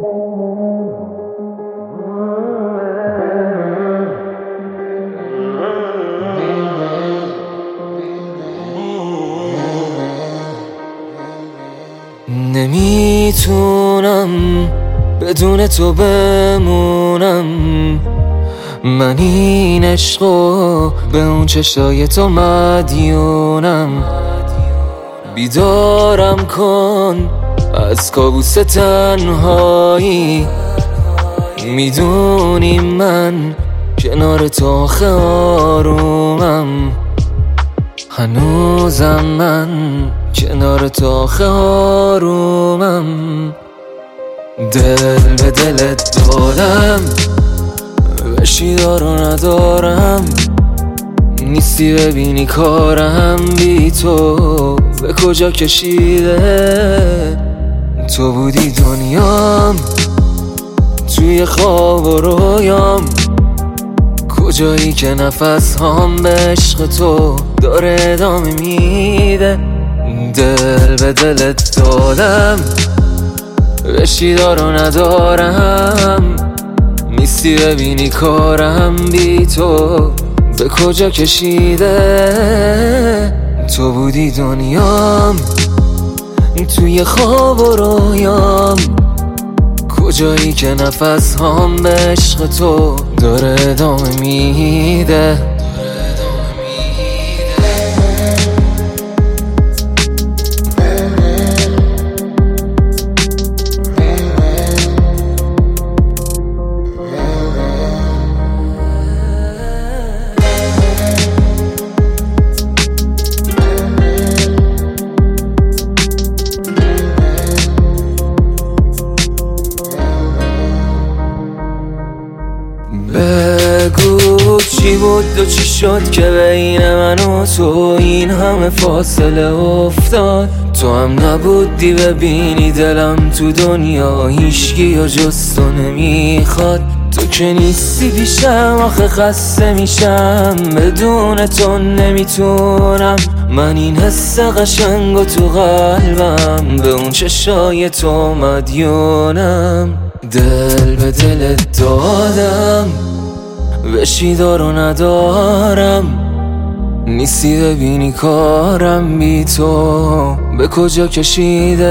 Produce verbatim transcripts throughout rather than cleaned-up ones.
نمیتونم بدون تو بمونم، من این عشقو به اون چشای تو مدیونم. بیدارم کن از کابوس تنهایی، میدونی من کنار تو آخه آرومم. هنوزم من کنار تو آخه آرومم. دل به دلت دادم، وشیدارو ندارم. نیستی ببینی کارم بی تو به کجا کشیده. تو بودی دنیام، توی خواب و رویام. کجایی که نفس هم به عشق تو داره ادامه میده. دل به دلت دادم، وشیدارو ندارم. نیستی ببینی کارم بی تو به کجا کشیده. تو بودی دنیام، توی خواب و رویام. کجایی که نفس هم به عشق تو داره ادامه میده. بگو چی بود و چی شد که بین من و تو این همه فاصله افتاد. تو هم نبودی ببینی دلم تو دنیا هیچکی و جز تو نمیخواد. تو که نیستی پیشم آخه خسته میشم، بدون تو نمیتونم. من این حس قشنگ و تو قلبم به اون چشای تو مدیونم. دل به دلت دادم، وشیدارو ندارم. نیستی ببینی کارم بی تو به کجا کشیده.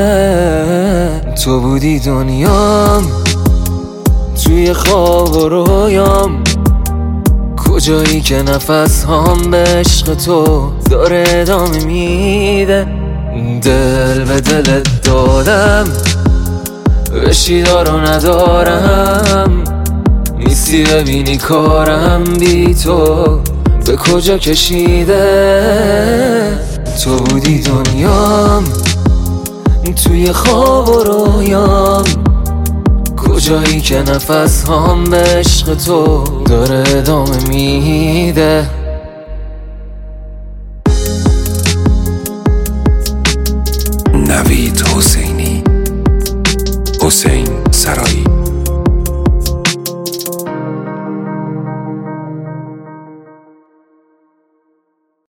تو بودی دنیام، توی خواب و رویام. کجایی که نفس هم به عشق تو داره ادامه میده. دل به دلت دادم، وشیدارو ندارم. نیستی ببینی کارم بی تو به کجا کشیده. تو بودی دنیام، توی خواب و رویام. کجایی که نفس هم به عشق تو داره ادامه میده. نوید حسینی، حسین سرایی.